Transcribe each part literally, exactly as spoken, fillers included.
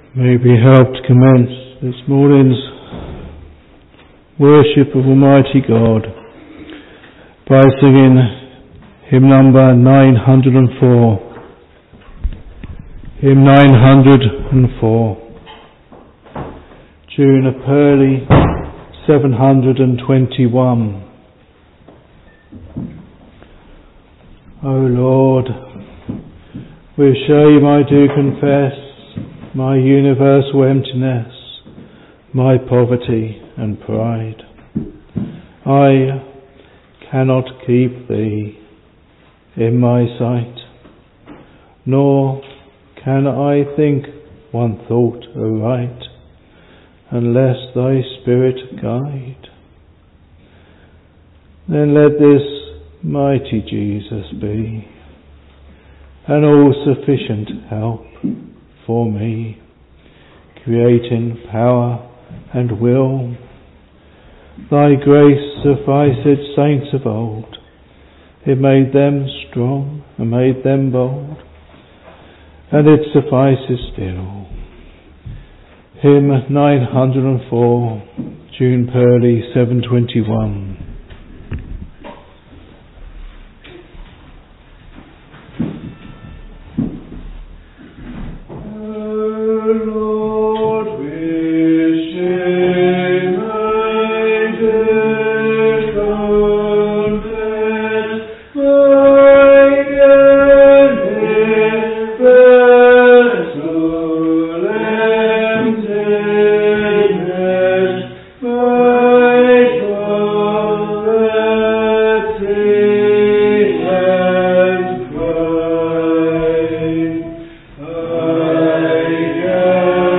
May we help to commence this morning's worship of Almighty God by singing hymn number nine hundred four. Hymn nine hundred four. Tune of Purley seven hundred twenty-one. O Lord, with shame I do confess my universal emptiness, my poverty and pride. I cannot keep thee in my sight, nor can I think one thought aright, unless thy Spirit guide. Then let this mighty Jesus be an all-sufficient help for me, creating power and will. Thy grace sufficed saints of old, it made them strong and made them bold, and it suffices still. Hymn nine hundred four, June Purley seven twenty-one. Yeah.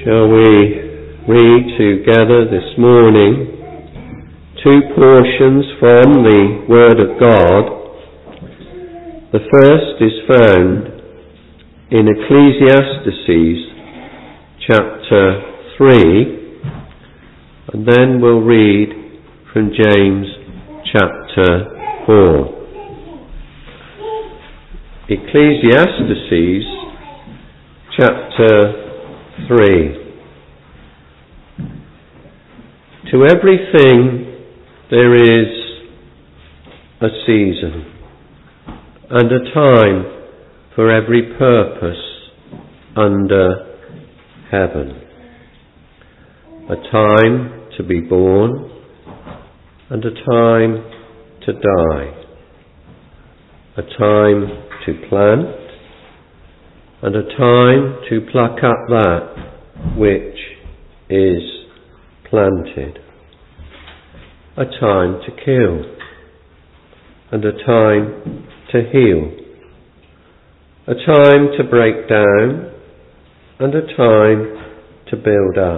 Shall we read together this morning two portions from the Word of God. The first is found in Ecclesiastes chapter three, and then we'll read from James chapter four. Ecclesiastes chapter three. To everything there is a season and a time for every purpose under heaven. A time to be born and a time to die. A time to plant and a time to pluck up that which is planted. A time to kill and a time to heal. A time to break down and a time to build up.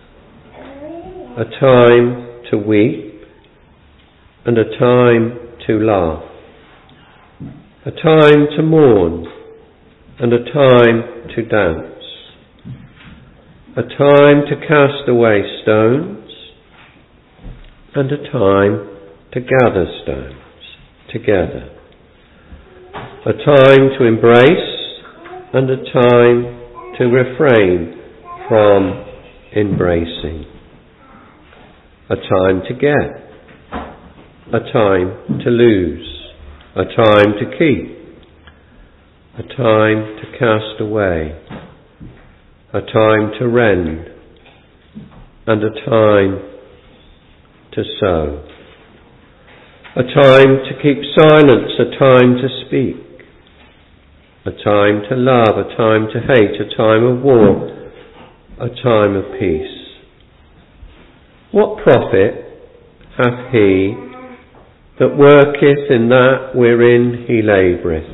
A time to weep and a time to laugh. A time to mourn and a time to dance. A time to cast away stones and a time to gather stones together. A time to embrace and a time to refrain from embracing. A time to get, a time to lose, a time to keep, a time to cast away, a time to rend, and a time to sow. A time to keep silence, a time to speak. A time to love, a time to hate, a time of war, a time of peace. What profit hath he that worketh in that wherein he laboureth?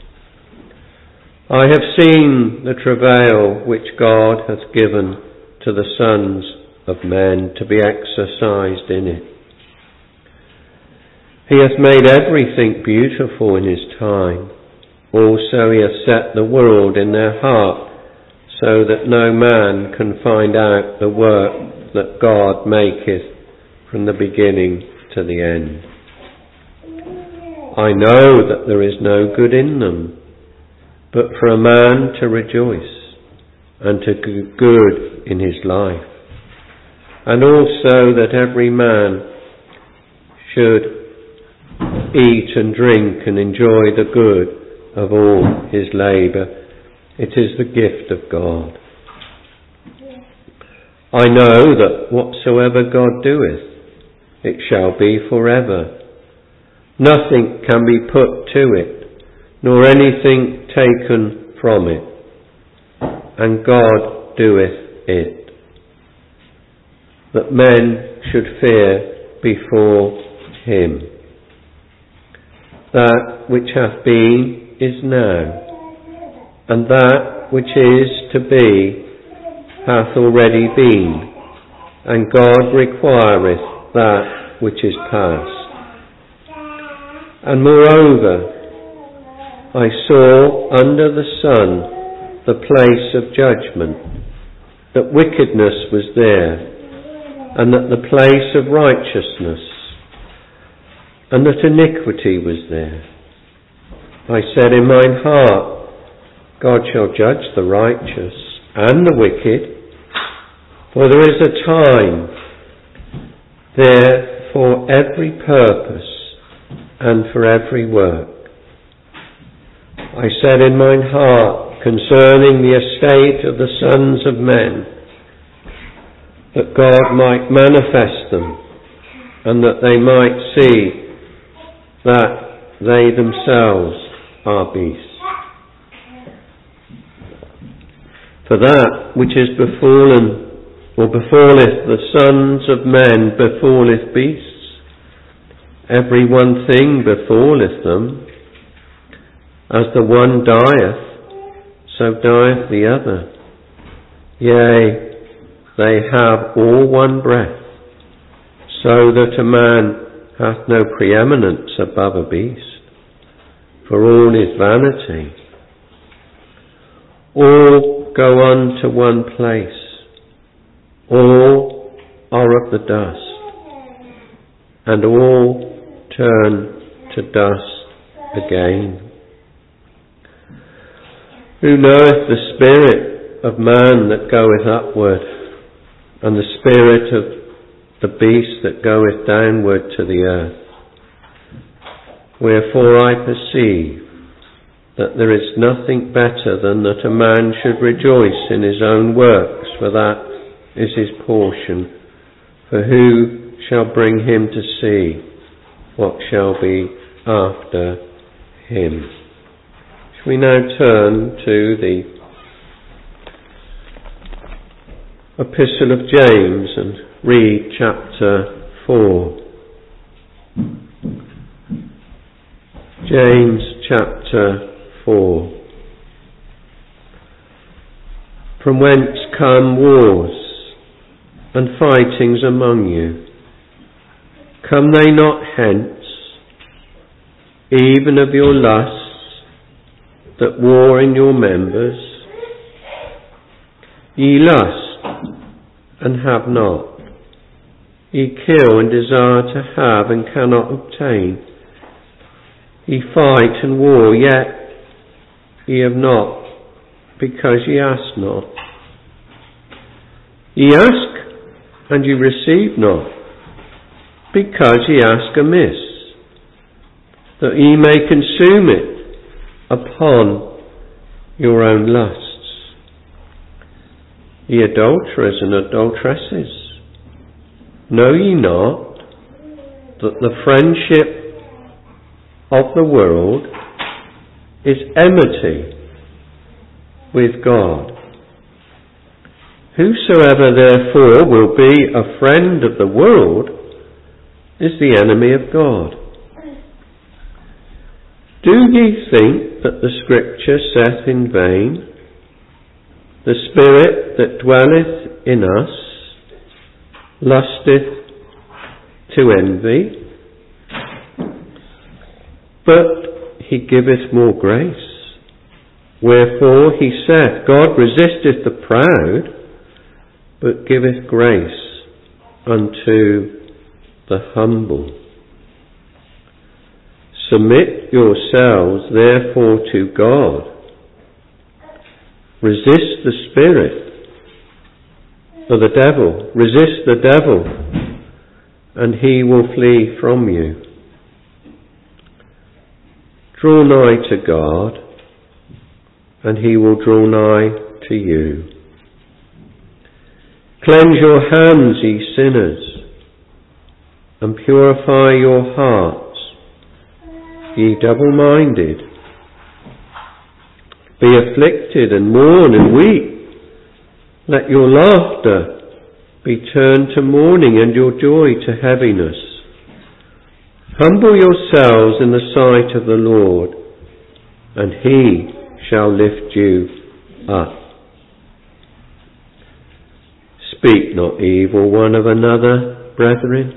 I have seen the travail which God hath given to the sons of men to be exercised in it. He hath made everything beautiful in his time. Also he hath set the world in their heart, so that no man can find out the work that God maketh from the beginning to the end. I know that there is no good in them, but for a man to rejoice and to do good in his life, and also that every man should eat and drink and enjoy the good of all his labour. It is the gift of God. I know that whatsoever God doeth, it shall be forever. Nothing can be put to it, nor anything taken from it. And God doeth it, that men should fear before him. That which hath been is now, and that which is to be hath already been, and God requireth that which is past. And moreover, I saw under the sun the place of judgment, that wickedness was there, and that the place of righteousness, and that iniquity was there. I said in mine heart, God shall judge the righteous and the wicked, for there is a time there for every purpose and for every work. I said in mine heart concerning the estate of the sons of men, that God might manifest them, and that they might see that they themselves are beasts. For that which is befallen, or befalleth the sons of men, befalleth beasts. Every one thing befalleth them. As the one dieth, so dieth the other. Yea, they have all one breath, so that a man hath no preeminence above a beast, for all is vanity. All go on to one place, all are of the dust, and all turn to dust again. Who knoweth the spirit of man that goeth upward, and the spirit of the beast that goeth downward to the earth? Wherefore I perceive that there is nothing better than that a man should rejoice in his own works, for that is his portion. For who shall bring him to see what shall be after him? Shall we now turn to the Epistle of James and read chapter four. James chapter four. From whence come wars and fightings among you? Come they not hence, even of your lusts that war in your members? Ye lust and have not, ye kill and desire to have and cannot obtain. Ye fight and war, yet ye have not, because ye ask not. Ye ask, and ye receive not, because ye ask amiss, that ye may consume it upon your own lusts. Ye adulterers and adulteresses, know ye not that the friendship of the world is enmity with God? Whosoever therefore will be a friend of the world is the enemy of God. Do ye think that the Scripture saith in vain, the Spirit that dwelleth in us lusteth to envy? But he giveth more grace. Wherefore he saith, God resisteth the proud, but giveth grace unto the humble. Submit yourselves therefore to God. Resist the Spirit, or the devil. Resist the devil, and he will flee from you. Draw nigh to God, and he will draw nigh to you. Cleanse your hands, ye sinners, and purify your hearts, ye double-minded. Be afflicted and mourn and weep. Let your laughter be turned to mourning and your joy to heaviness. Humble yourselves in the sight of the Lord, and he shall lift you up. Speak not evil one of another, brethren.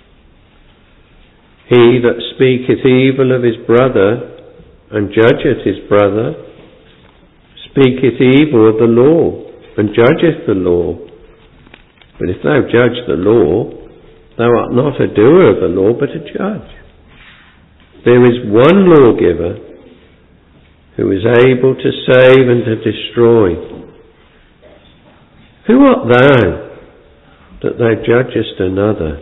He that speaketh evil of his brother and judgeth his brother speaketh evil of the law and judgeth the law. But if thou judge the law, thou art not a doer of the law, but a judge. There is one lawgiver who is able to save and to destroy. Who art thou that thou judgest another?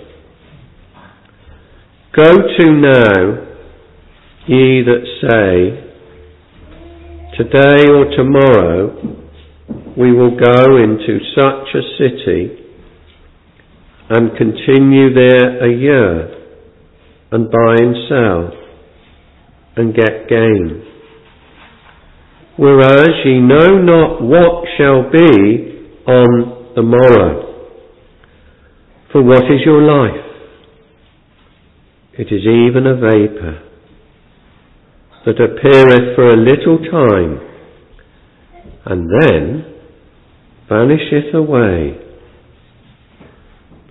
Go to now, ye that say, today or tomorrow we will go into such a city and continue there a year and buy and sell and get gain. Whereas ye know not what shall be on the morrow. For what is your life? It is even a vapour that appeareth for a little time, and then vanisheth away.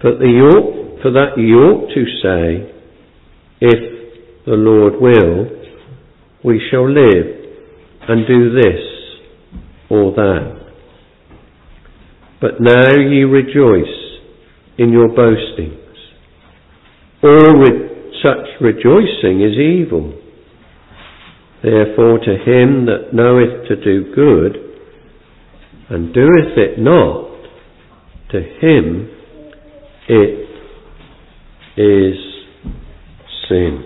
For, the ought, for that ye ought to say, if the Lord will, we shall live and do this or that. But now ye rejoice in your boastings. All re- such rejoicing is evil. Therefore to him that knoweth to do good, and doeth it not, to him it is sin.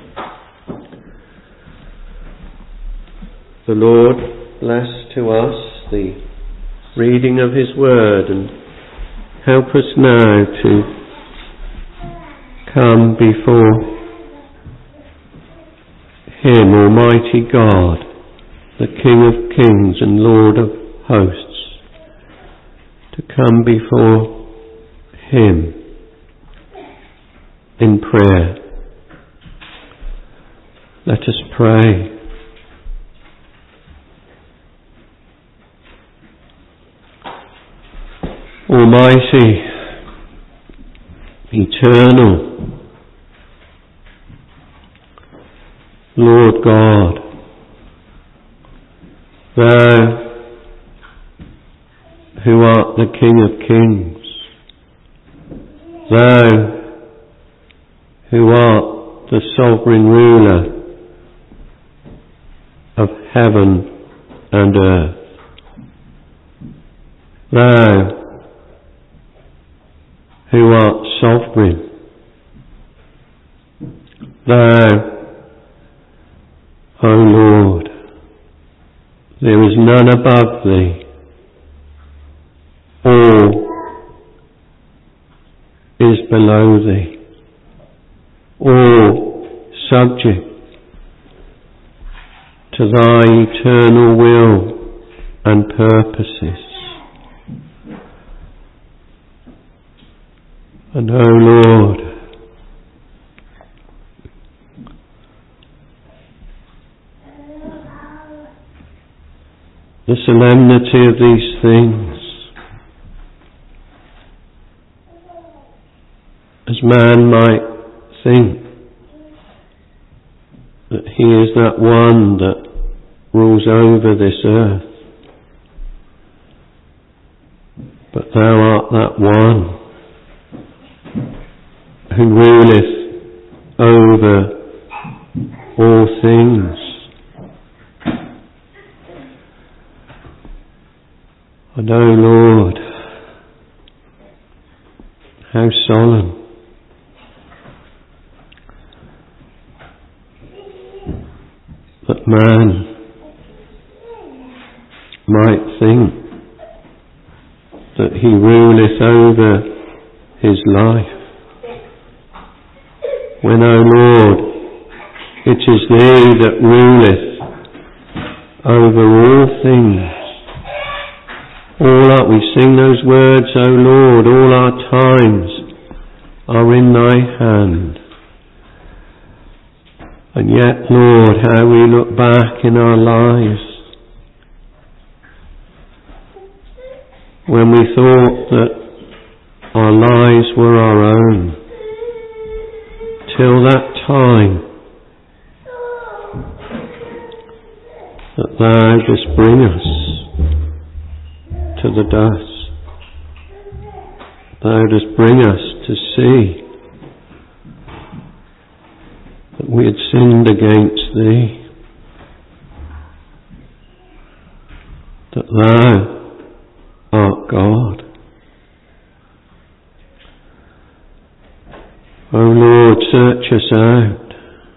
The Lord bless to us the reading of his word, and help us now to come before him, Almighty God, the King of kings and Lord of hosts, to come before him in prayer. Let us pray. Almighty, eternal Lord God, thou who art the King of kings, thou who art the sovereign ruler of heaven and earth, thou who art sovereign, thou, O Lord, there is none above thee. All is below thee. All subject to thy eternal will and purposes. And, O Lord, the solemnity of these things, as man might think that he is that one that rules over this earth, but thou art that one who ruleth over all things. And, O Lord, how solemn that man might think that he ruleth over his life, when, O Lord, it is thee that ruleth over all things. All our, we sing those words, O Lord, all our times are in thy hand. And yet, Lord, how we look back in our lives when we thought that our lives were our own, till that time that thou dost bring us to the dust. Thou dost bring us to see that we had sinned against thee, that thou art God. O Lord, search us out,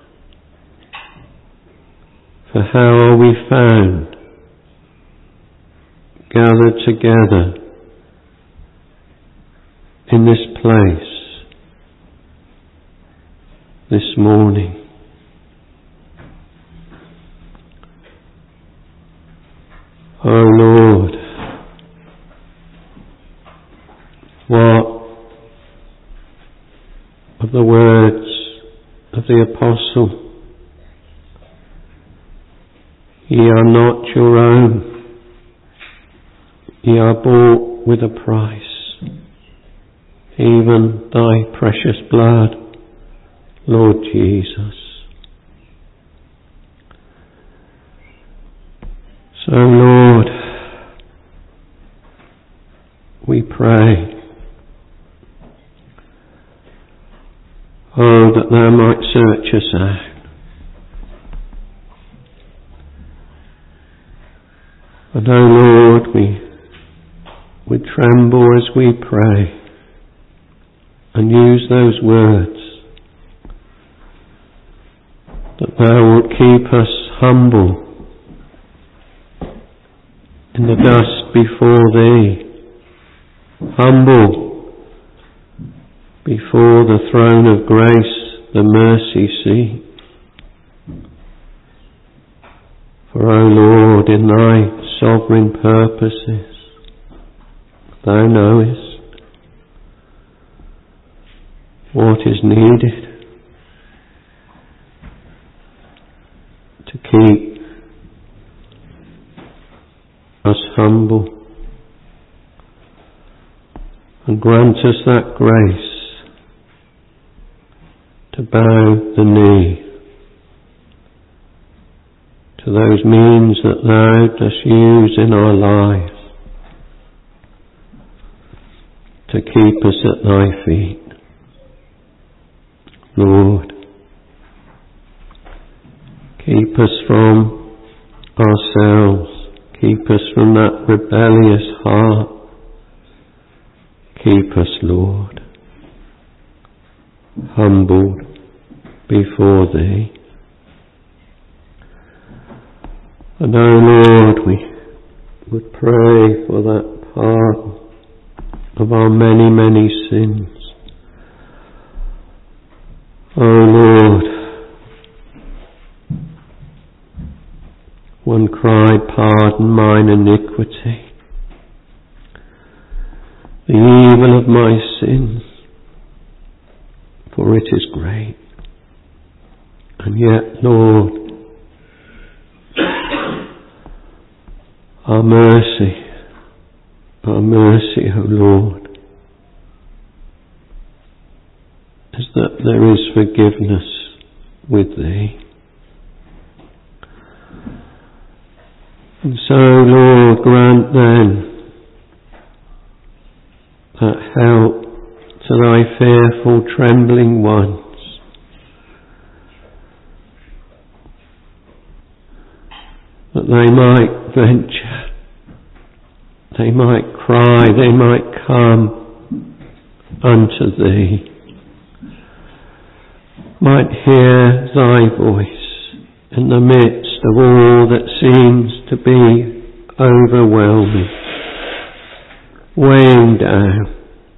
for how are we found gathered together in this place this morning. O Lord, what of the words of the Apostle? Ye are not your own. Ye are bought with a price. even thy precious blood, Lord Jesus. So, Lord, we pray, oh, that thou might search us out. And, oh Lord, we we tremble as we pray and use those words, that thou wilt keep us humble in the dust before thee, humble before the throne of grace, the mercy seat. For, O Lord, in thy sovereign purposes, thou knowest what is needed to keep us humble, and grant us that grace to bow the knee to those means that thou dost use in our lives to keep us at thy feet. Lord, keep us from ourselves, keep us from that rebellious heart. Keep us, Lord, humbled before thee. And, oh Lord, we would pray for that pardon of our many, many sins. Oh Lord, one cried, pardon mine iniquity, the evil of my sins, for it is great. And yet, Lord, our mercy, our mercy, O Lord, is that there is forgiveness with thee. And so, Lord, grant then that help to thy fearful, trembling ones, that they might venture, they might cry, they might come unto thee, might hear thy voice in the midst of all that seems to be overwhelming, weighing down,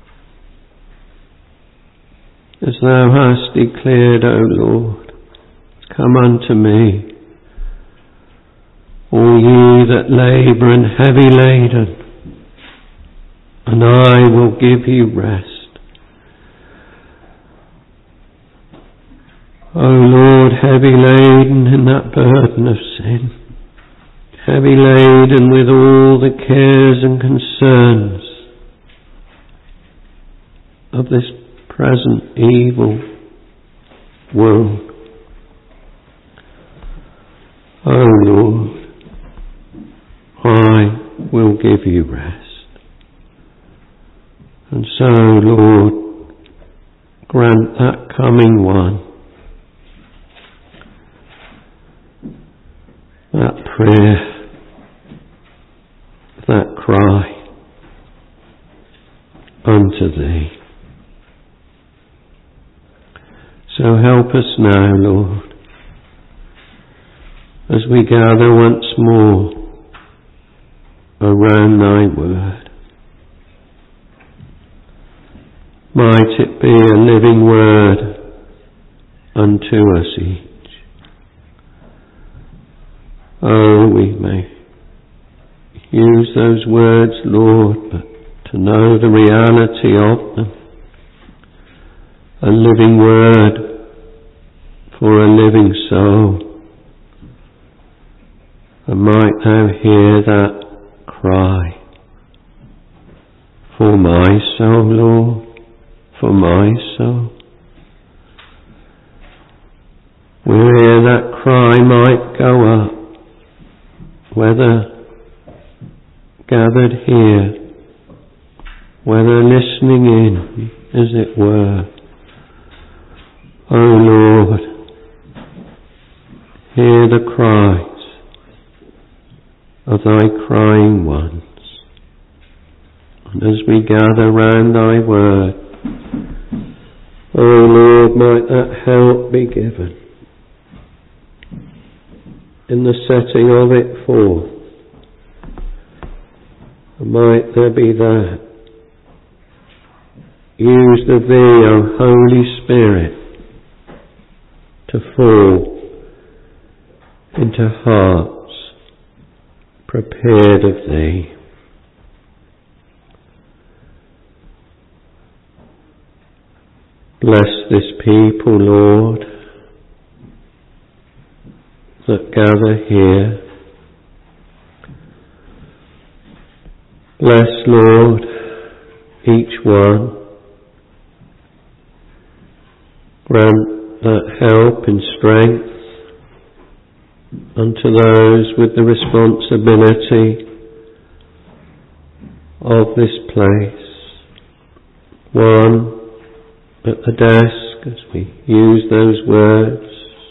as thou hast declared, O Lord, come unto me, all ye that labour and heavy laden, and I will give you rest. O Lord, heavy laden in that burden of sin, heavy laden with all the cares and concerns of this present evil world. O Lord, I will give you rest. And so, Lord, grant that coming one, that prayer, that cry unto thee. So help us now, Lord, as we gather once more around thy word. Might it be a living word unto us each. Oh, we may use those words, Lord, but to know the reality of them. A living word for a living soul. And might thou hear that cry for my soul, Lord, for my soul. Where that cry might go up, whether gathered here, whether listening in, as it were. O Lord, hear the cries of thy crying ones. And as we gather round thy word, O Lord, might that help be given in the setting of it forth. And might there be that used of thee, O Holy Spirit, to fall into hearts prepared of thee. Bless this people, Lord, that gather here. Bless, Lord, each one. Grant that help and strength unto those with the responsibility of this place. One at the desk as we use those words.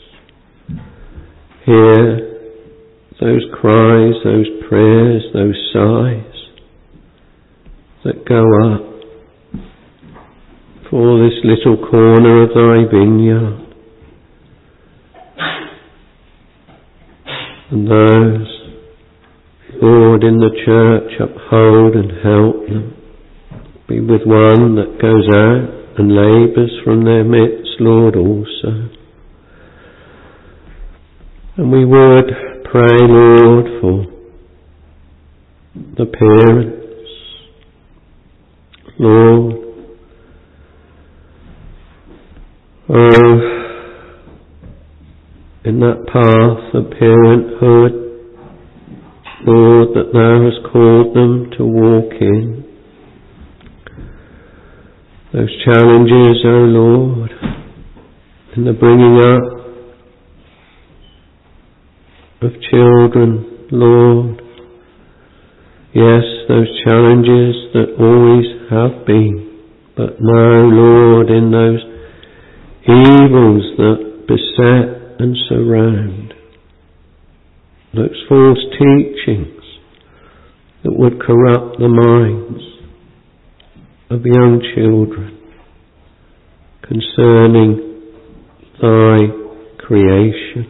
Hear those cries, those prayers, those sighs that go up for this little corner of thy vineyard. And those, Lord, in the church, uphold and help them. Be with one that goes out and labours from their midst, Lord, also. And we would pray, Lord, for the parents, Lord. Oh, in that path of parenthood, Lord, that thou hast called them to walk in. Those challenges, O Lord, in the bringing up of children, Lord. Yes, those challenges that always have been, but now, Lord, in those evils that beset and surround, those false teachings that would corrupt the minds of young children concerning thy creation,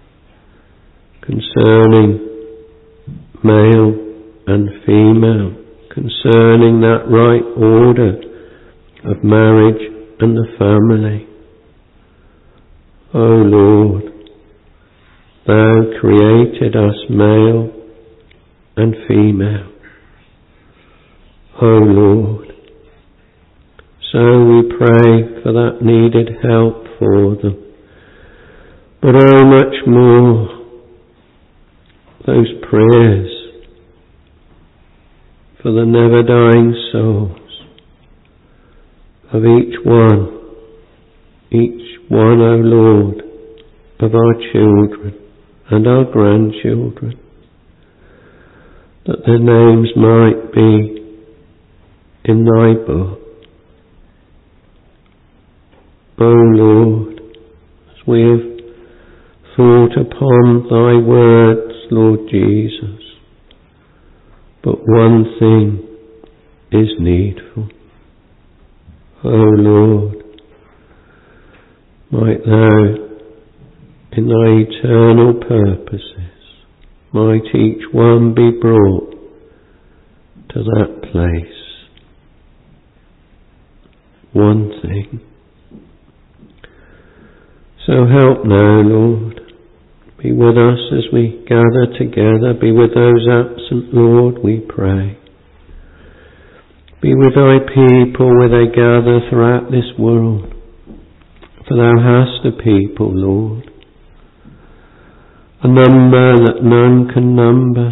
concerning male and female, concerning that right order of marriage and the family. O Lord, thou created us male and female. O Lord, so we pray for that needed help for them. But oh, much more, those prayers for the never dying souls of each one, each one, O Lord, of our children and our grandchildren, that their names might be in thy book. O Lord, as we have thought upon thy words, Lord Jesus, but one thing is needful. O Lord, might thou, in thy eternal purposes, might each one be brought to that place. One thing. So help now, Lord. Be with us as we gather together. Be with those absent, Lord, we pray. Be with thy people where they gather throughout this world. For thou hast a people, Lord, a number that none can number,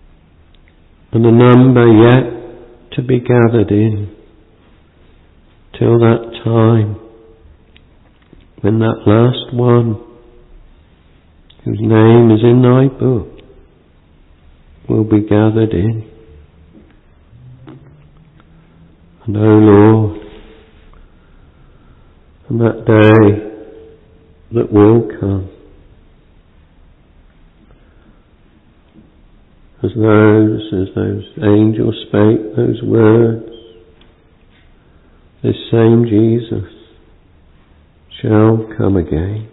and a number yet to be gathered in, till that time when that last one whose name is in thy book will be gathered in. And O Lord, and that day that will come, as those, as those angels spake those words, this same Jesus shall come again.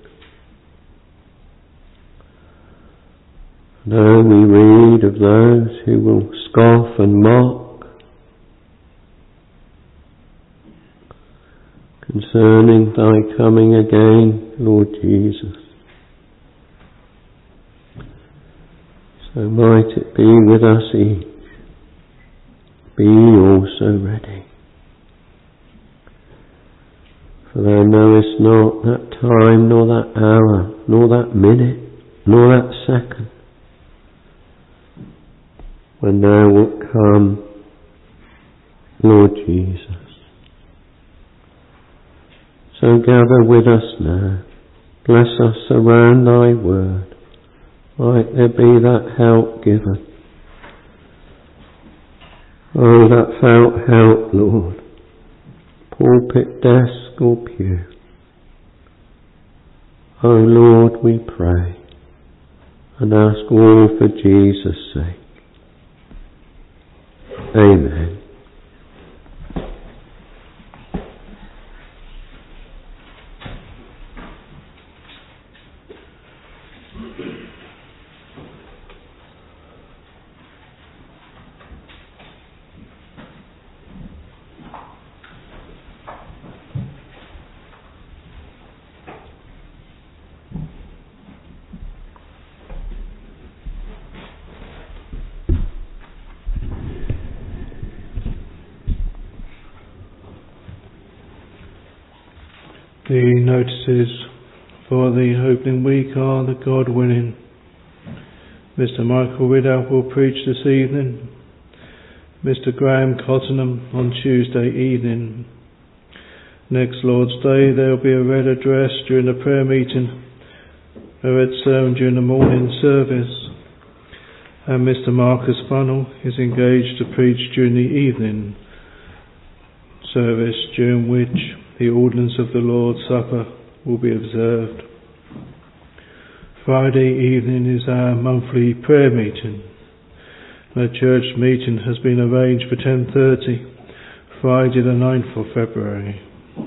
Though we read of those who will scoff and mock concerning thy coming again, Lord Jesus, so might it be with us each. Be also ready. For thou knowest not that time, nor that hour, nor that minute, nor that second, when thou wilt come, Lord Jesus. So gather with us now. Bless us around thy word. Might there be that help given. Oh, that felt help, Lord. Pulpit, desk or pew. Oh Lord, we pray and ask all for Jesus' sake. Amen. The notices for the opening week are the God willing. Mister Michael Ridout will preach this evening. Mister Graham Cottenham on Tuesday evening. Next Lord's Day there will be a read address during the prayer meeting, a read sermon during the morning service, and Mister Marcus Funnell is engaged to preach during the evening service, during which the ordinance of the Lord's Supper will be observed. Friday evening is our monthly prayer meeting. The church meeting has been arranged for ten thirty, Friday the ninth of February.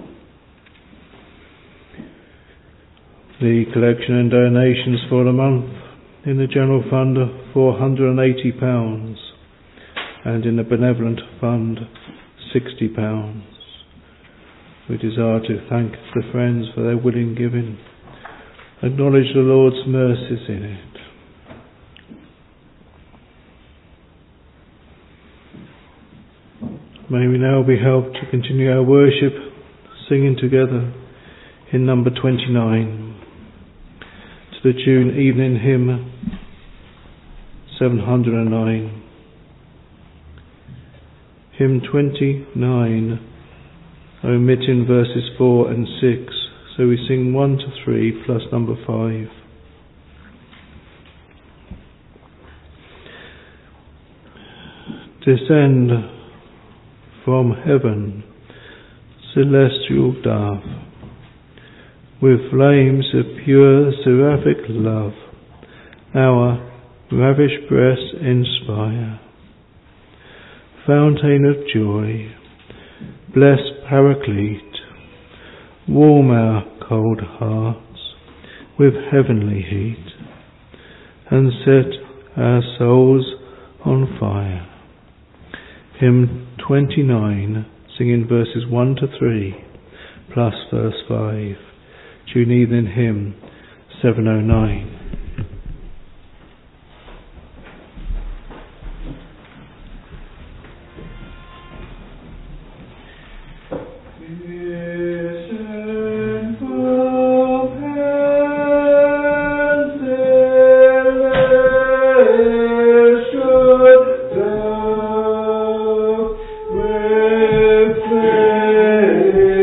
The collection and donations for the month in the general fund are four hundred eighty pounds and in the benevolent fund sixty pounds. We desire to thank the friends for their willing giving. Acknowledge the Lord's mercies in it. May we now be helped to continue our worship, singing together in number twenty-nine, to the tune Evening Hymn seven hundred nine. Hymn twenty-nine, omitting verses four and six, so we sing one to three plus number five. Descend from heaven, celestial dove, with flames of pure seraphic love, our ravished breasts inspire. Fountain of joy, blessed Paraclete, warm our cold hearts with heavenly heat, and set our souls on fire. Hymn twenty-nine, singing verses one to three, plus verse five. Tune evening hymn seven oh nine. With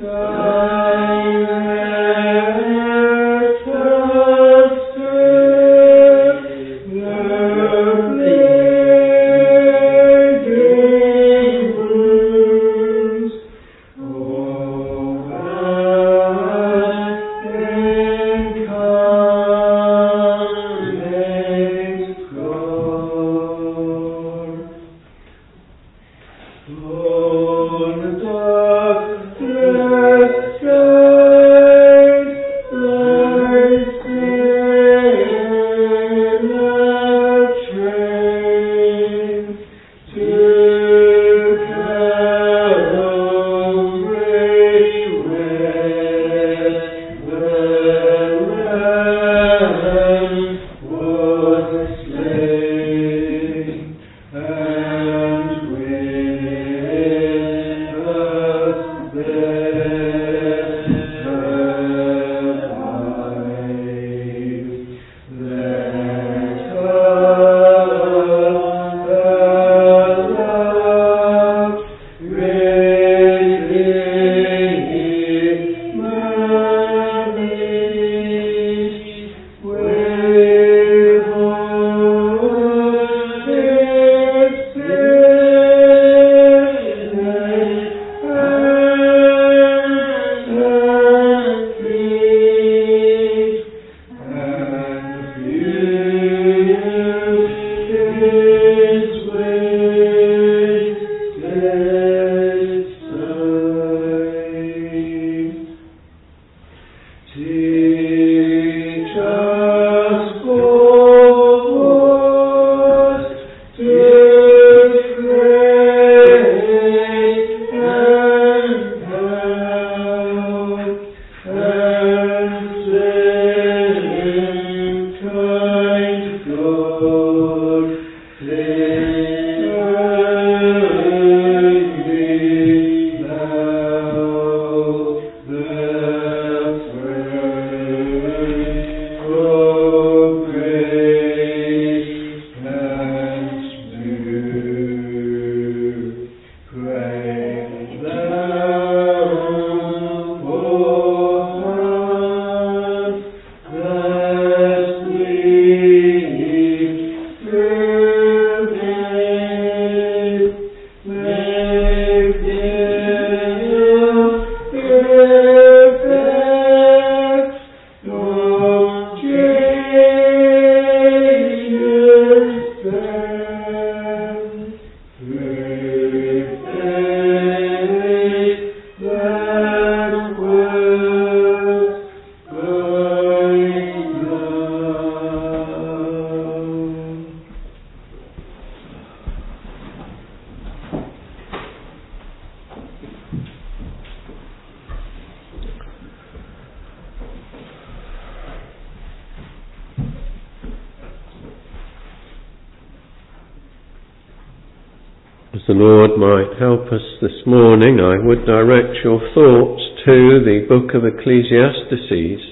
As the Lord might help us this morning, I would direct your thoughts to the book of Ecclesiastes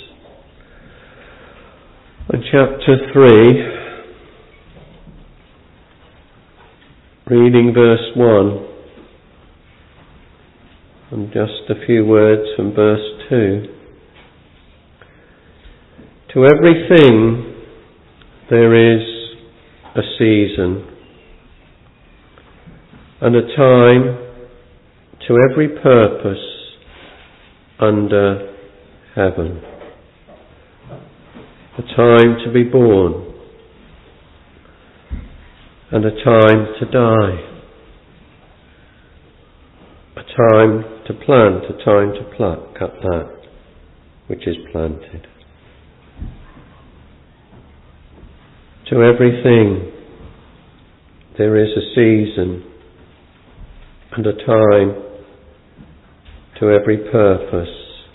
and chapter three, reading verse one, and just a few words from verse two. To everything there is a season, and a time to every purpose under heaven. A time to be born, and a time to die. A time to plant, a time to pluck up that which is planted. To everything there is a season, and a time to every purpose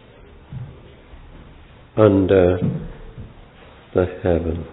under the heaven.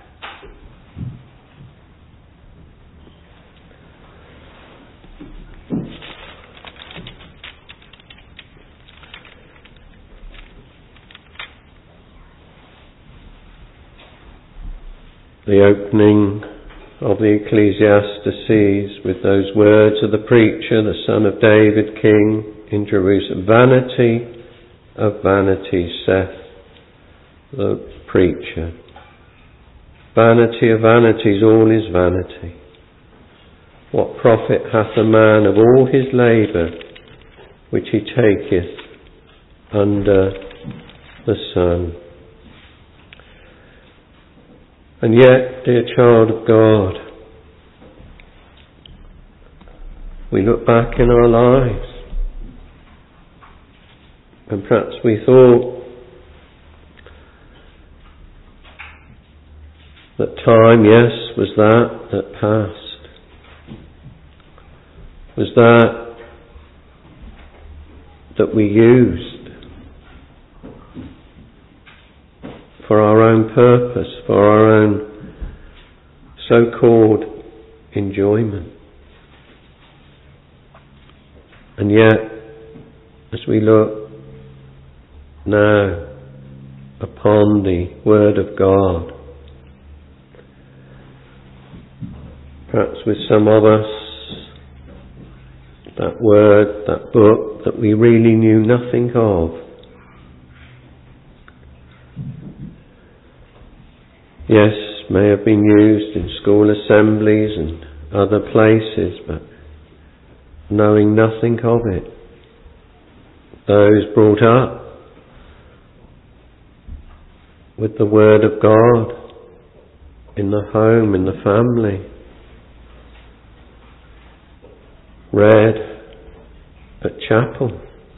The opening of the Ecclesiastes with those words of the preacher, the son of David, King, in Jerusalem. Vanity of vanities, saith the preacher. Vanity of vanities, all is vanity. What profit hath a man of all his labour which he taketh under the sun? And yet, dear child of God, we look back in our lives and perhaps we thought that time, yes, was that that passed. Was that that we used for our own purpose, for our own so-called enjoyment. And yet, as we look now upon the Word of God, perhaps with some of us, that word, that book that we really knew nothing of, yes, may have been used in school assemblies and other places, but knowing nothing of it. Those brought up with the Word of God in the home, in the family, read at chapel,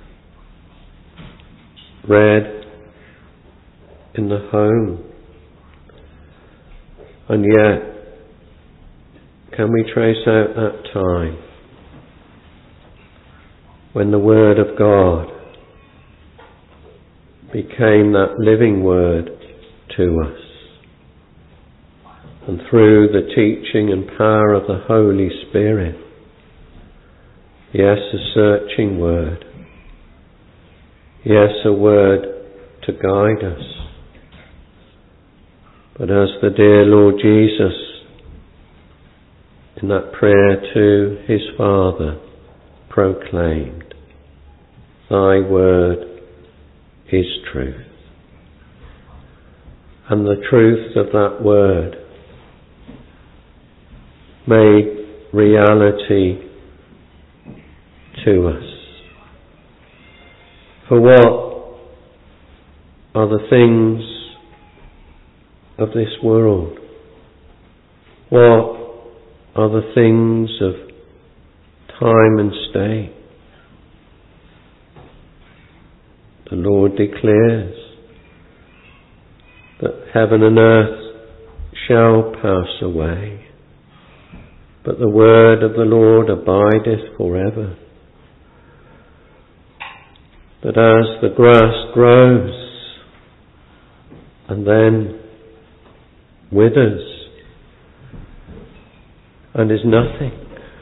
read in the home. And yet, can we trace out that time when the Word of God became that living Word to us, and through the teaching and power of the Holy Spirit, yes, a searching Word, yes, a Word to guide us. But as the dear Lord Jesus, in that prayer to his Father, proclaimed, Thy Word is truth. And the truth of that Word made reality to us. For what are the things of this world? What are the things of time and state? The Lord declares that heaven and earth shall pass away, but the word of the Lord abideth forever. That as the grass grows and then withers and is nothing,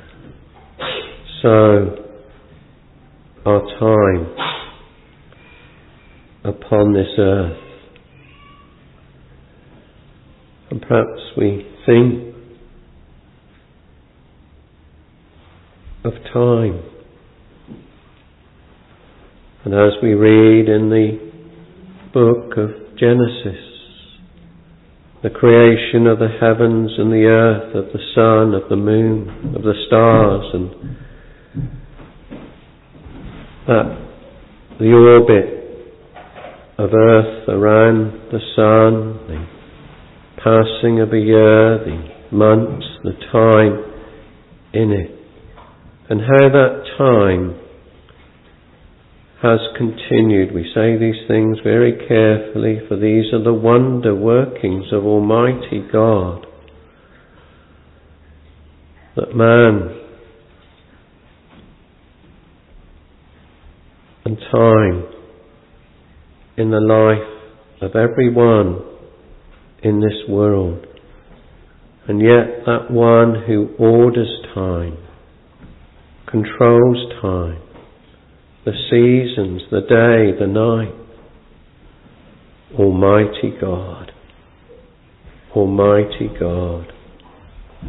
so our time upon this earth. And perhaps we think of time, and as we read in the book of Genesis, the creation of the heavens and the earth, of the sun, of the moon, of the stars, and that the orbit of earth around the sun, the passing of a year, the months, the time in it, and how that time has continued. We say these things very carefully, for these are the wonder workings of Almighty God, that man and time in the life of everyone in this world, and yet that one who orders time, controls time, the seasons, the day, the night, Almighty God, Almighty God.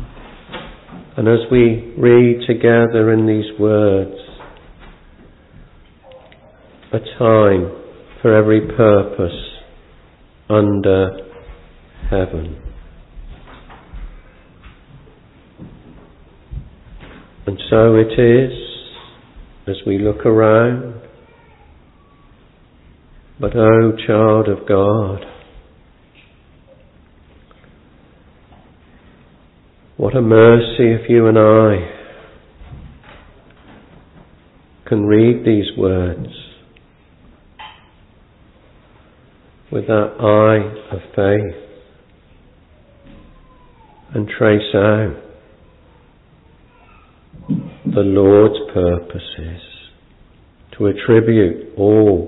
And as we read together in these words, a time for every purpose under heaven. And so it is as we look around. But O child of God, what a mercy if you and I can read these words with that eye of faith and trace out the Lord's purposes, to attribute all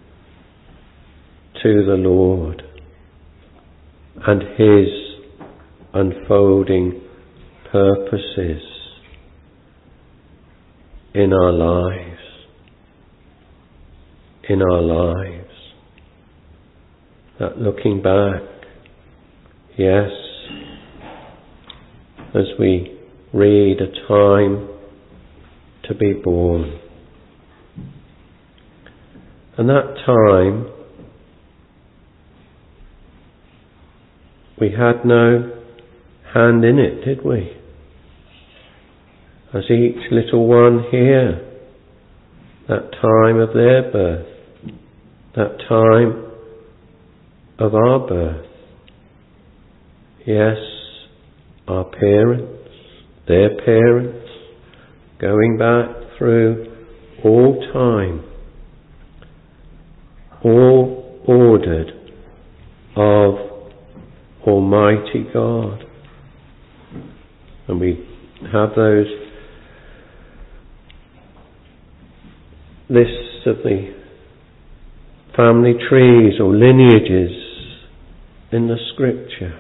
to the Lord and His unfolding purposes in our lives, in our lives. That looking back, yes, as we read a time to be born. And that time, we had no hand in it, did we? As each little one here, that time of their birth, that time of our birth. Yes, our parents, their parents, going back through all time, all ordered of Almighty God. And we have those lists of the family trees or lineages in the scripture.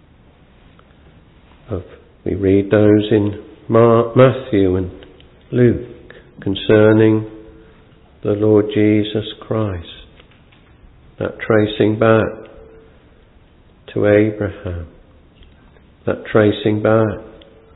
Of, we read those in Mark, Matthew and Luke concerning the Lord Jesus Christ. That tracing back to Abraham. That tracing back.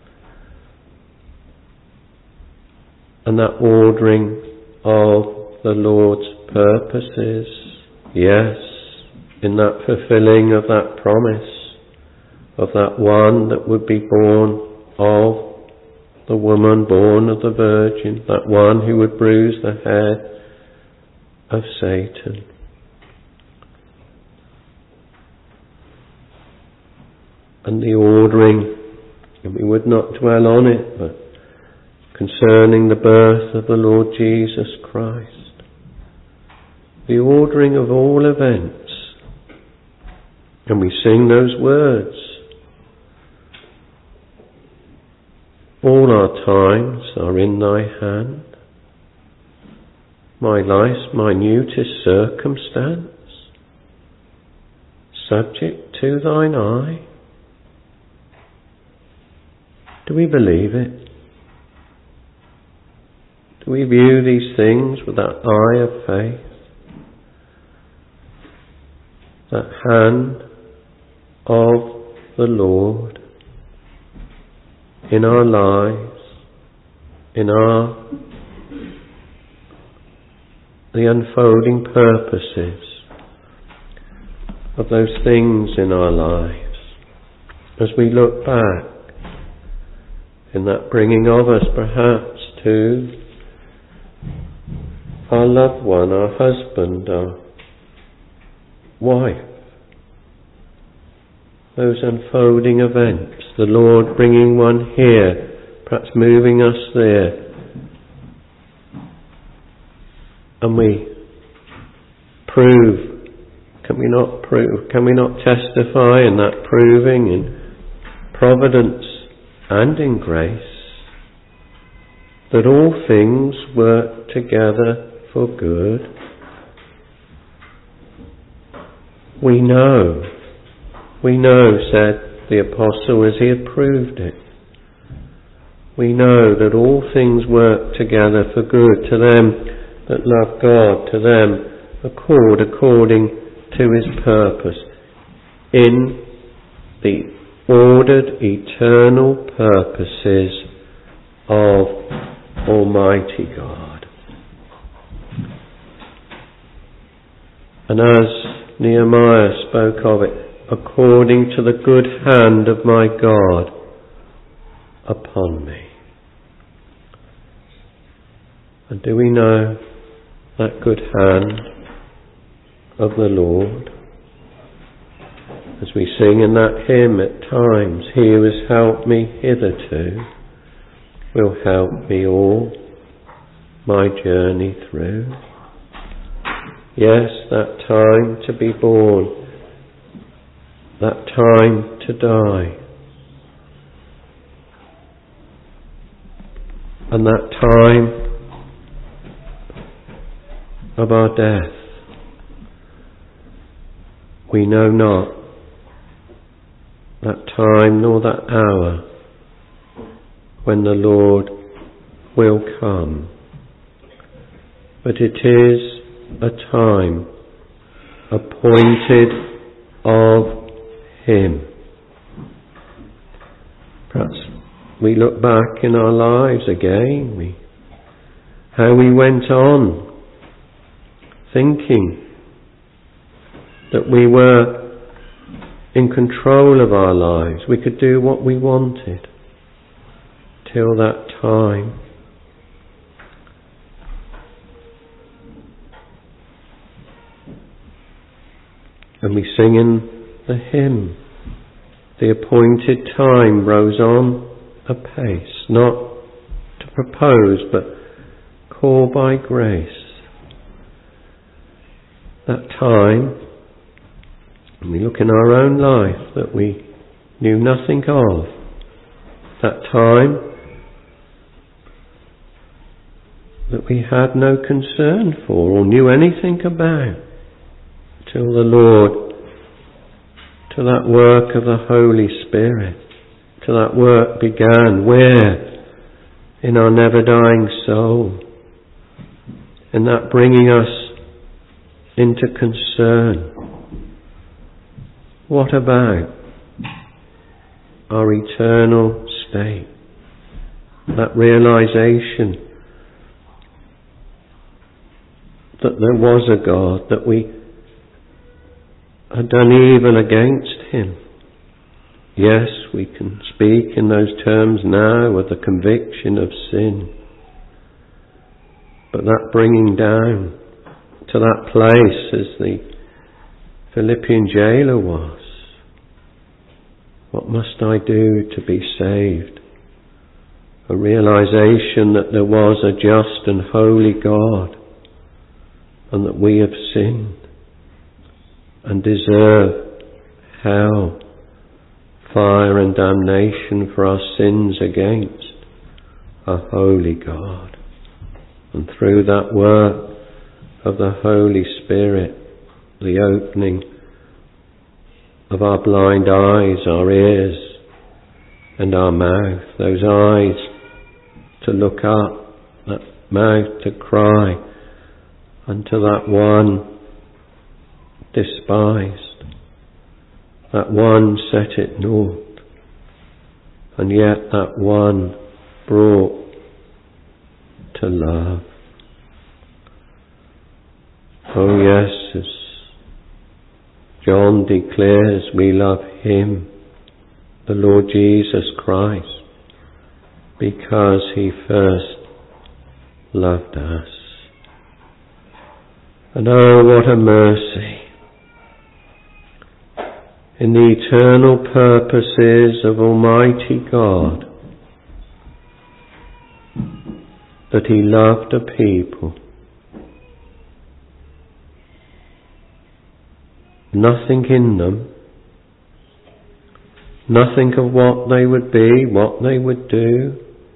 And that ordering of the Lord's purposes. Yes, in that fulfilling of that promise of that one that would be born of the woman, born of the Virgin, that one who would bruise the head of Satan. And the ordering, and we would not dwell on it, but concerning the birth of the Lord Jesus Christ. The ordering of all events. And we sing those words. All our times are in thy hand. My life's minutest circumstance, subject to thine eye. Do we believe it? Do we view these things with that eye of faith? That hand of the Lord in our lives, in our the unfolding purposes of those things in our lives, as we look back in that bringing of us perhaps to our loved one, our husband, our wife, those unfolding events, the Lord bringing one here, perhaps moving us there, and we prove, can we not prove, can we not testify in that proving in providence and in grace that all things work together for good? We know, we know, said the apostle as he had proved it. We know that all things work together for good to them that love God, to them accord according to his purpose in the ordered eternal purposes of Almighty God. And as Nehemiah spoke of it, according to the good hand of my God upon me. And do we know that good hand of the Lord? As we sing in that hymn at times, He who has helped me hitherto will help me all my journey through. Yes, that time to be born, that time to die, and that time of our death, we know not that time nor that hour when the Lord will come. But it is a time appointed of Him. Perhaps we look back in our lives again, we, how we went on thinking that we were in control of our lives, we could do what we wanted, till that time and we sing in the hymn, the appointed time rose on apace, not to propose but call by grace. That time, and we look in our own life that we knew nothing of, that time that we had no concern for or knew anything about, till the Lord, till that work of the Holy Spirit, till that work began, where? In our never-dying soul, in that bringing us into concern. What about our eternal state? That realization that there was a God, that we had done evil against Him. Yes, we can speak in those terms now of the conviction of sin. But that bringing down to that place as the Philippian jailer was. What must I do to be saved? A realization that there was a just and holy God, and that we have sinned and deserve hell, fire and damnation for our sins against a holy God. And through that work of the Holy Spirit, the opening of our blind eyes, our ears and our mouth, those eyes to look up, that mouth to cry unto that one despised, that one set at naught, and yet that one brought to love. Oh yes, as John declares, we love Him, the Lord Jesus Christ, because He first loved us. And oh, what a mercy in the eternal purposes of Almighty God that He loved a people. Nothing in them, nothing of what they would be, what they would do.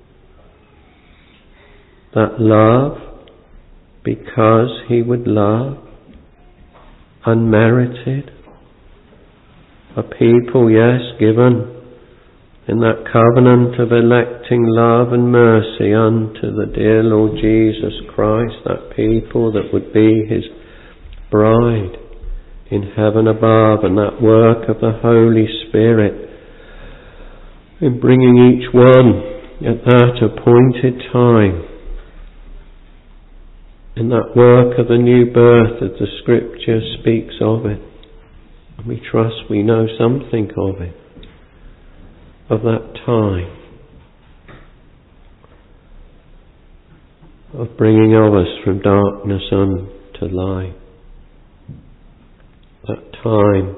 That love, because He would love, unmerited. A people, yes, given in that covenant of electing love and mercy unto the dear Lord Jesus Christ, that people that would be His bride in heaven above, and that work of the Holy Spirit in bringing each one at that appointed time in that work of the new birth that the Scripture speaks of it. And we trust we know something of it, of that time, of bringing of us from darkness unto light. That time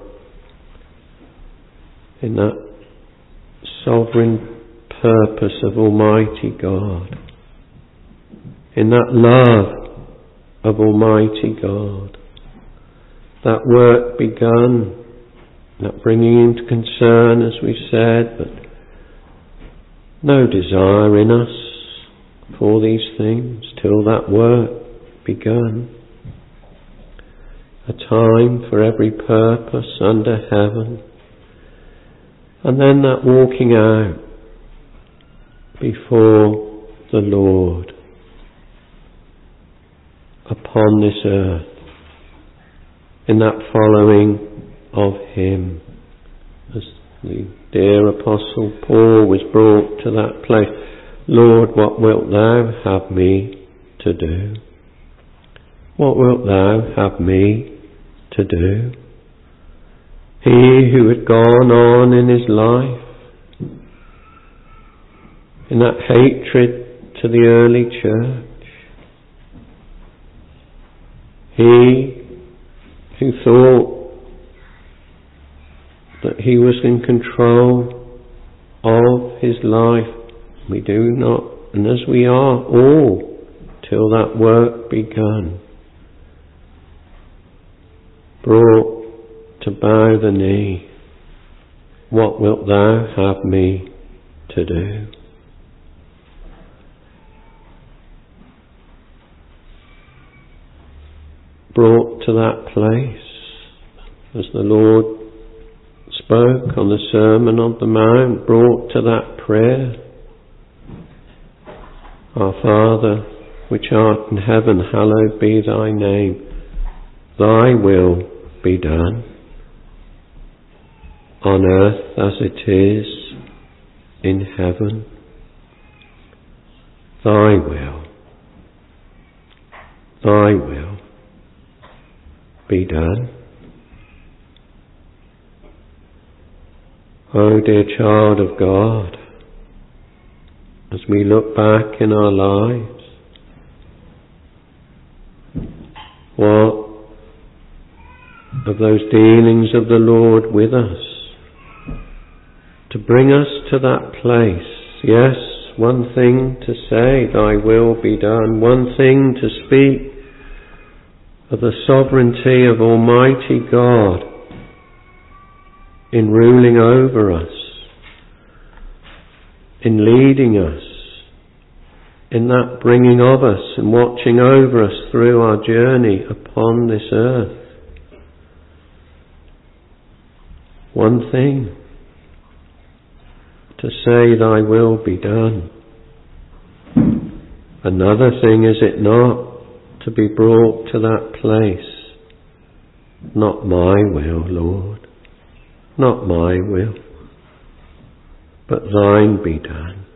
in that sovereign purpose of Almighty God, in that love of Almighty God, that work begun, that bringing into concern, as we said, but no desire in us for these things till that work begun. A time for every purpose under heaven, and then that walking out before the Lord upon this earth, in that following of Him, as the dear Apostle Paul was brought to that place. Lord, what wilt Thou have me to do? What wilt Thou have me to do? He who had gone on in his life, in that hatred to the early church, he who thought that he was in control of his life, we do not, and as we are all, till that work begun, brought to bow the knee. What wilt Thou have me to do? Brought to that place, as the Lord spoke on the Sermon on the Mount, brought to that prayer. Our Father, which art in heaven, hallowed be Thy name. Thy will be done, on earth as it is in heaven. Thy will, Thy will be done. Oh, dear child of God, as we look back in our lives, what of those dealings of the Lord with us, to bring us to that place? Yes, one thing to say, Thy will be done, one thing to speak of the sovereignty of Almighty God in ruling over us, in leading us, in that bringing of us and watching over us through our journey upon this earth. One thing, to say Thy will be done. Another thing, is it not, to be brought to that place. Not my will, Lord, not my will, but Thine be done.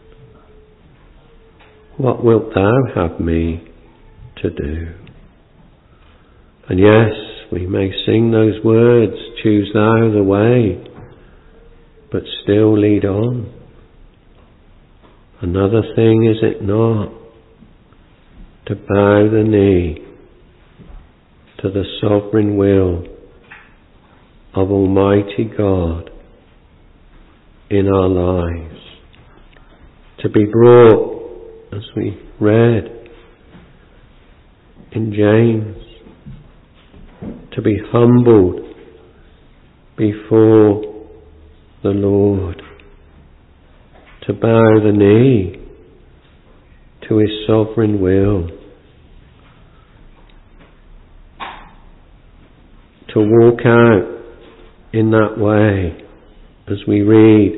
What wilt Thou have me to do? And yes, we may sing those words, choose Thou the way, but still lead on. Another thing, is it not, to bow the knee to the sovereign will of Almighty God in our lives, to be brought, as we read in James, to be humbled before the Lord, to bow the knee to His sovereign will, to walk out in that way, as we read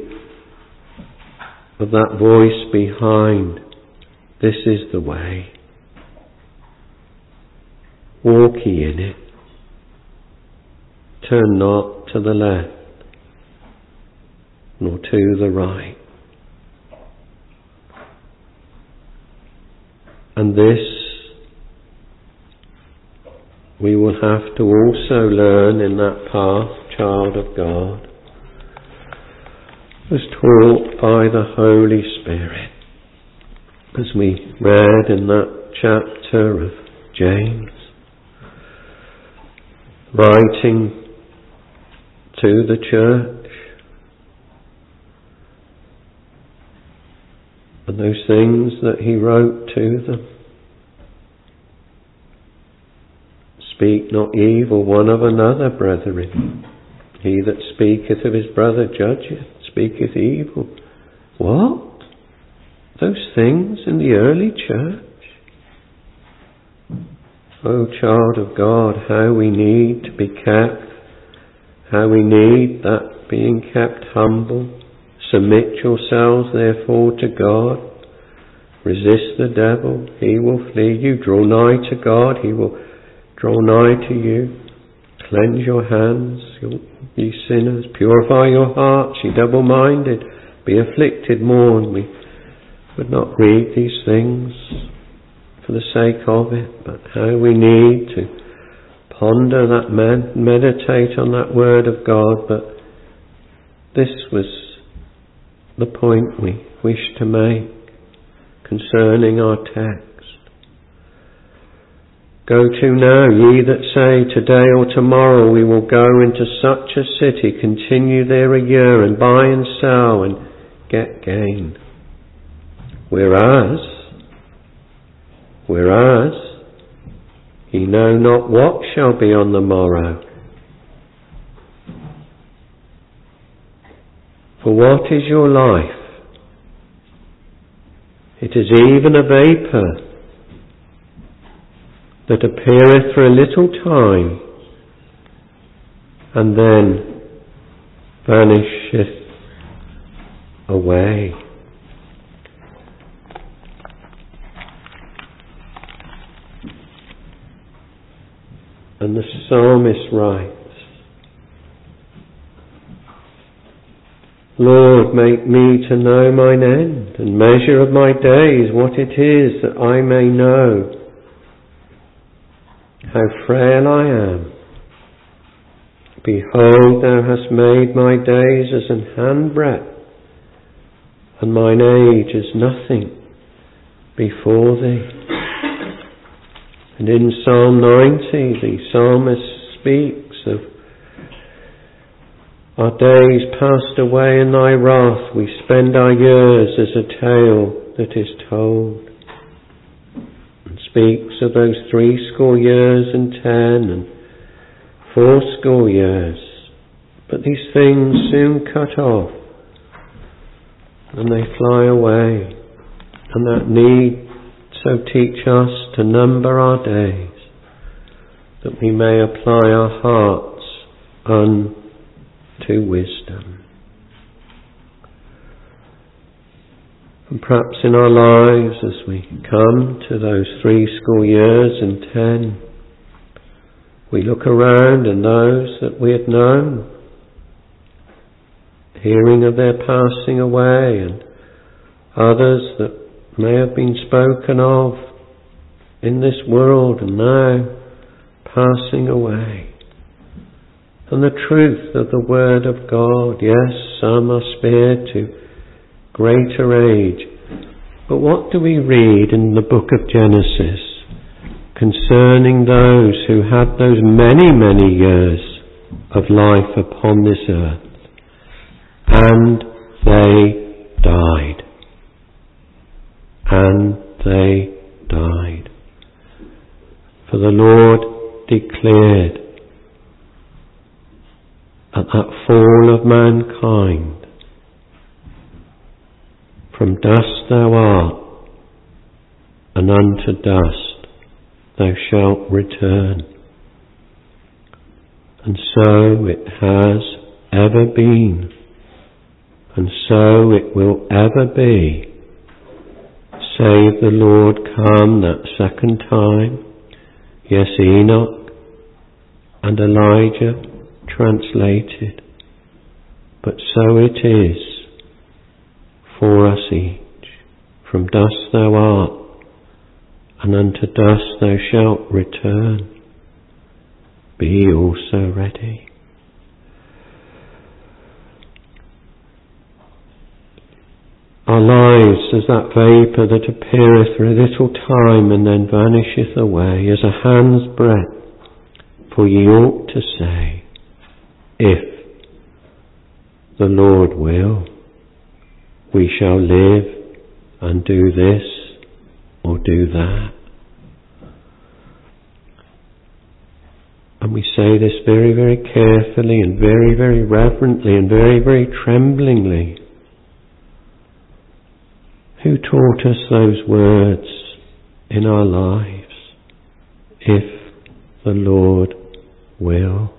of that voice behind, this is the way, walk ye in it, turn not to the left nor to the right. And this we will have to also learn in that path, child of God, as taught by the Holy Spirit, as we read in that chapter of James, writing to the church, and those things that he wrote to them. Speak not evil one of another, brethren. He that speaketh of his brother judgeth, speaketh evil. What? Those things in the early church? Oh, child of God, how we need to be kept, how we need that being kept humble. Submit yourselves therefore to God. Resist the devil, he will flee you. Draw nigh to God, he will draw nigh to you. Cleanse your hands, ye sinners. Purify your hearts, ye double-minded. Be afflicted, mourn. We would not read these things for the sake of it, but how we need to ponder that, med- meditate on that word of God. But this was the point we wish to make concerning our text. Go to now, ye that say, today or tomorrow we will go into such a city, continue there a year, and buy and sell, and get gain. Whereas, whereas, ye know not what shall be on the morrow. For what is your life? It is even a vapour that appeareth for a little time, and then vanisheth away. And the psalmist writes, Lord, make me to know mine end, and measure of my days what it is, that I may know how frail I am. Behold, thou hast made my days as an handbreadth, and mine age as nothing before thee. And in Psalm ninety, the psalmist speaks of our days passed away in thy wrath, we spend our years as a tale that is told. And speaks of those threescore years and ten and fourscore years. But these things soon cut off, and they fly away. And that need so teach us to number our days, that we may apply our hearts unto wisdom. And perhaps in our lives, as we come to those threescore years and ten, we look around, and those that we had known, hearing of their passing away, and others that may have been spoken of in this world and now passing away. And the truth of the Word of God, yes, some are spared to greater age. But what do we read in the book of Genesis concerning those who had those many, many years of life upon this earth? And they died. And they died. For the Lord declared at that fall of mankind, from dust thou art, and unto dust thou shalt return. And so it has ever been, and so it will ever be, save the Lord come that second time. Yes, Enoch and Elijah translated, but so it is for us each. From dust thou art, and unto dust thou shalt return. be also ready. Our lives as that vapour that appeareth for a little time and then vanisheth away, as a hand's breadth. For ye ought to say, if the Lord will, we shall live and do this or do that. And we say this very, very carefully and very, very reverently and very, very tremblingly. Who taught us those words in our lives? If the Lord will.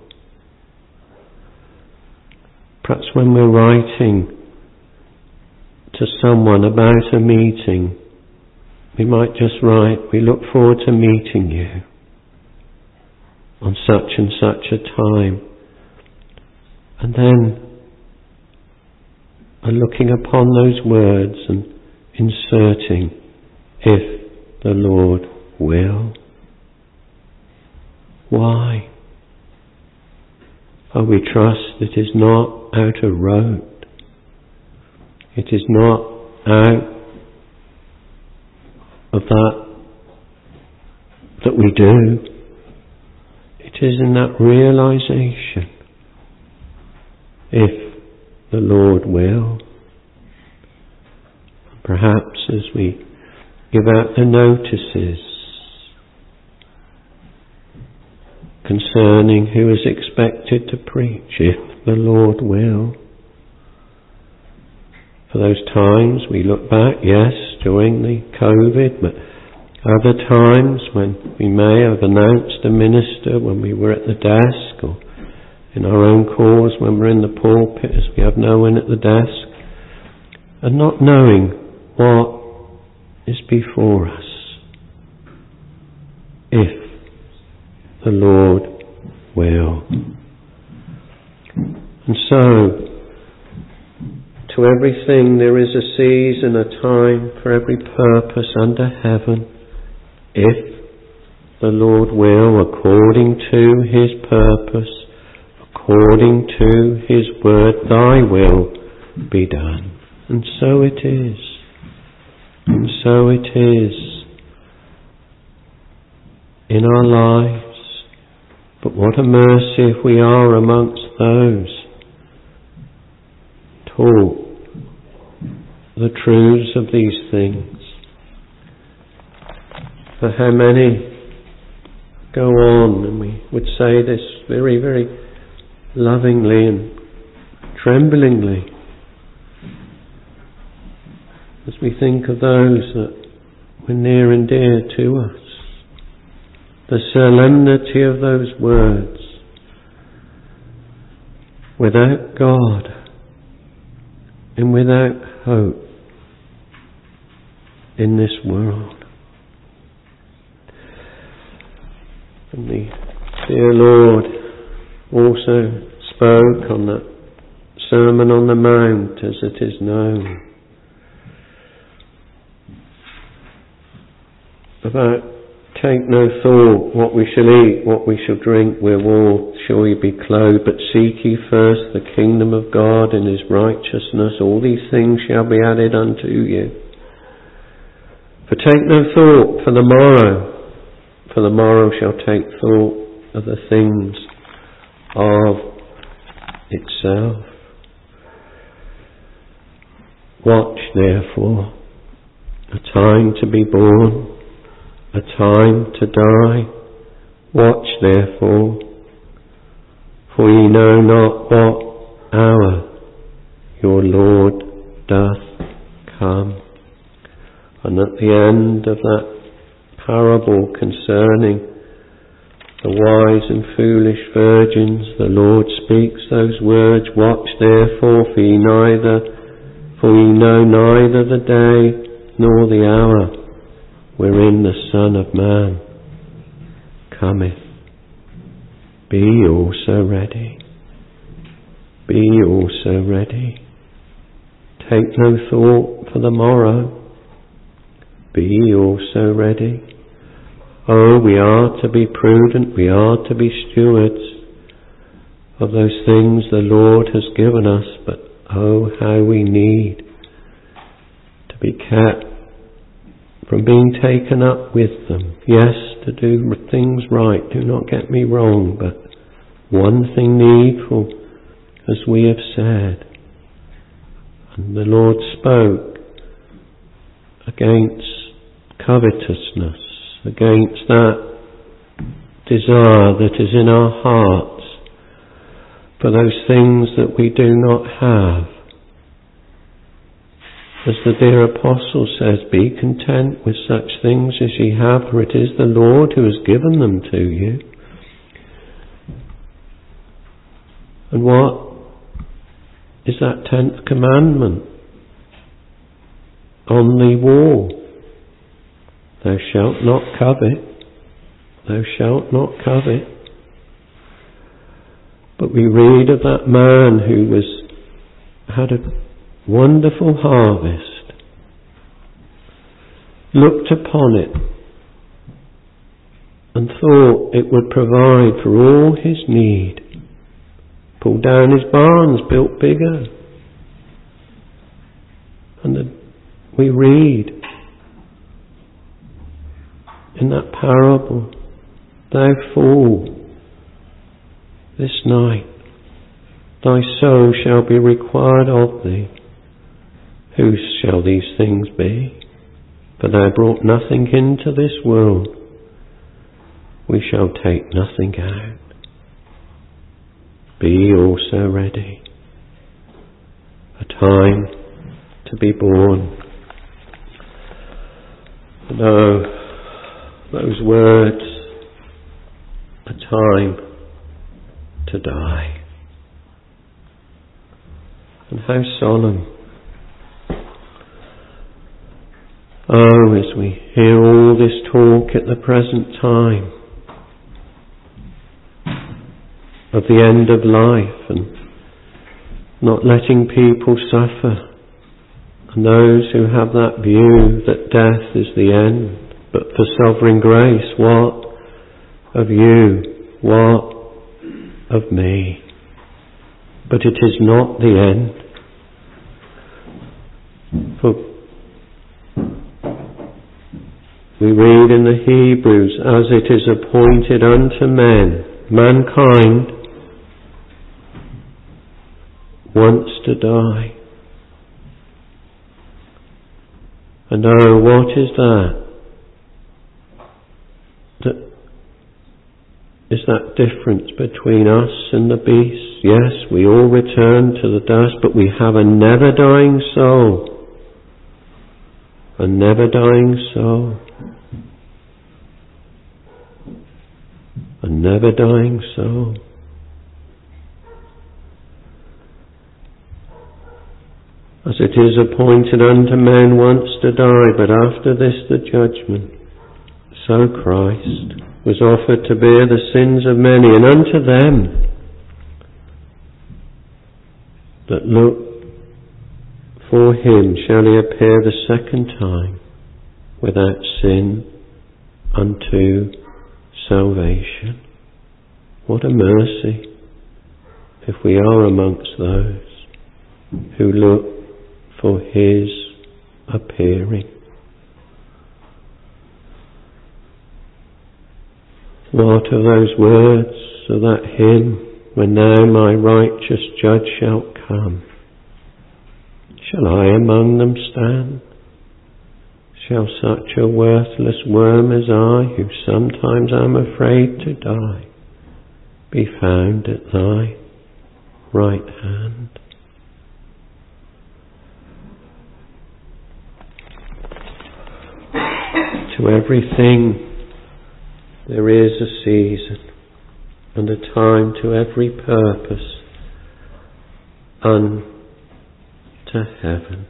Perhaps when we're writing to someone about a meeting, we might just write, we look forward to meeting you on such and such a time. And then, are looking upon those words and inserting, if the Lord will. Why? Oh, we trust it is not out of rote. It is not out of that that we do. It is in that realization, if the Lord will. Perhaps as we give out the notices concerning who is expected to preach, if the Lord will. For those times we look back, yes, during the COVID, but other times when we may have announced a minister when we were at the desk, or in our own cause when we're in the pulpit as we have no one at the desk, and not knowing what is before us, if the Lord will. And so, to everything there is a season, a time for every purpose under heaven, if the Lord will, according to His purpose, according to His word, thy will be done. And so it is. And so it is in our lives. But what a mercy if we are amongst those taught the truths of these things. For how many go on, and we would say this very, very lovingly and tremblingly, as we think of those that were near and dear to us. The solemnity of those words. Without God and without hope in this world. And the dear Lord also spoke on that Sermon on the Mount, as it is known, about take no thought what we shall eat, what we shall drink, wherewithal shall we be clothed, but seek ye first the kingdom of God and His righteousness, all these things shall be added unto you. For take no thought for the morrow, for the morrow shall take thought of the things of itself. Watch therefore, a time to be born, a time to die. Watch therefore, for ye know not what hour your Lord doth come. And at the end of that parable concerning the wise and foolish virgins, the Lord speaks those words, watch therefore, for ye neither, for ye know neither the day nor the hour wherein the Son of Man cometh. Be ye also ready. Be ye also ready. Take no thought for the morrow. Be ye also ready. Oh, we are to be prudent, we are to be stewards of those things the Lord has given us, but oh, how we need to be kept from being taken up with them. Yes, to do things right, do not get me wrong, but one thing needful, as we have said. And the Lord spoke against covetousness, against that desire that is in our hearts for those things that we do not have. As the dear apostle says, be content with such things as ye have, for it is the Lord who has given them to you. And what is that tenth commandment on the wall? Thou shalt not covet, thou shalt not covet. But we read of that man who was had a wonderful harvest, looked upon it and thought it would provide for all his need, pulled down his barns, built bigger. And the, we read in that parable, thou fool, this night thy soul shall be required of thee. Whose shall these things be? For thou brought nothing into this world, we shall take nothing out. Be ye also ready, a time to be born. And oh, those words, a time to die. And how solemn. Oh, as we hear all this talk at the present time of the end of life and not letting people suffer, and those who have that view that death is the end, but for sovereign grace, what of you, what of me? But it is not the end. For we read in the Hebrews, as it is appointed unto men, mankind wants to die. And oh, what is that? That is that difference between us and the beasts? Yes, we all return to the dust, but we have a never dying soul. A never dying soul. A never dying soul. As it is appointed unto men once to die, but after this the judgment, so Christ was offered to bear the sins of many, and unto them that look for him shall he appear the second time without sin unto salvation. What a mercy if we are amongst those who look for his appearing. What are those words of that hymn, when now my righteous judge shalt come? Shall I among them stand? Shall such a worthless worm as I, who sometimes am afraid to die, be found at thy right hand? To everything there is a season and a time to every purpose unto heaven.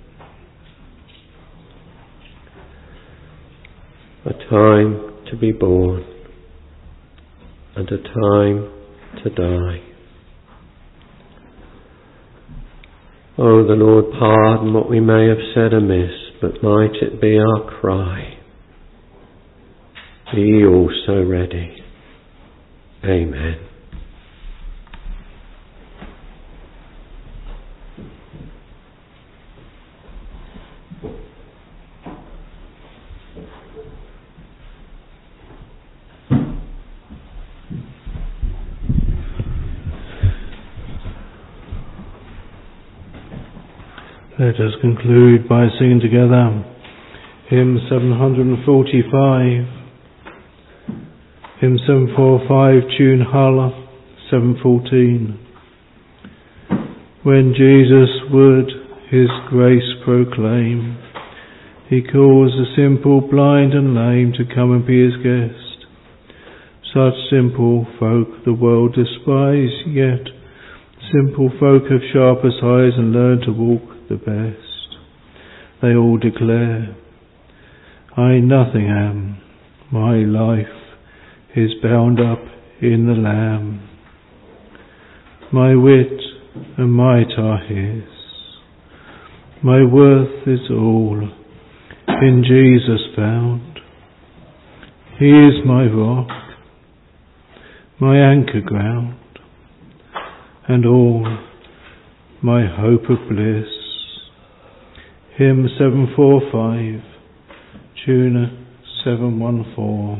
A time to be born and a time to die. Oh, the Lord pardon what we may have said amiss, but might it be our cry Be ye also ready. Amen. Let us conclude by singing together hymn seven forty-five, hymn seven forty-five, tune Hull seven fourteen. When Jesus would his grace proclaim, he calls the simple, blind and lame to come and be his guest. Such simple folk the world despise, yet simple folk have sharpest eyes and learn to walk the best. They all declare, I nothing am, my life is bound up in the Lamb. My wit and might are his, my worth is all in Jesus found. He is my rock, my anchor ground, and all my hope of bliss. Hymn seven forty-five, tune seven fourteen.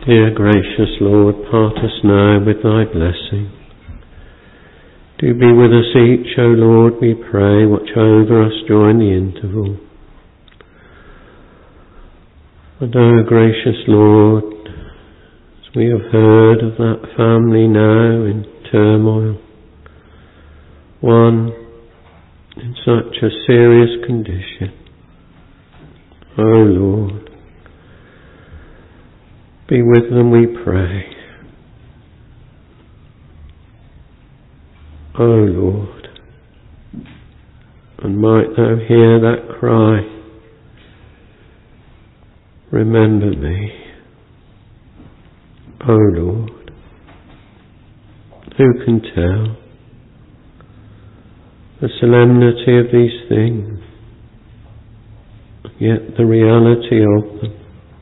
Dear gracious Lord, part us now with thy blessing. Do be with us each, O Lord, we pray. Watch over us during the interval. And O gracious Lord, as we have heard of that family now in turmoil, one in such a serious condition, O Lord, be with them, we pray. O Lord, and might thou hear that cry, remember me. O Lord, who can tell the solemnity of these things, yet the reality of them?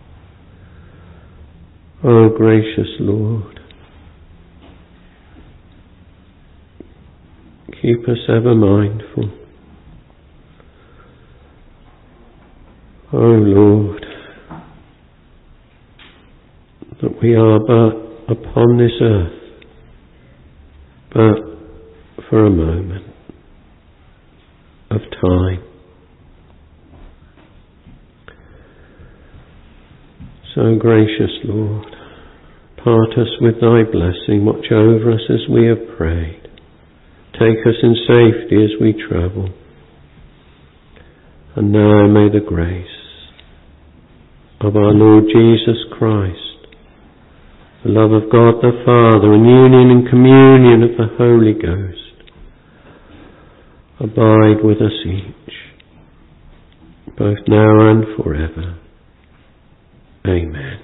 O gracious Lord, keep us ever mindful. O Lord, that we are but upon this earth, but for a moment of time. So gracious Lord, part us with thy blessing, watch over us as we have prayed. Take us in safety as we travel. And now may the grace of our Lord Jesus Christ, the love of God the Father, and union and communion of the Holy Ghost abide with us each, both now and forever. Amen.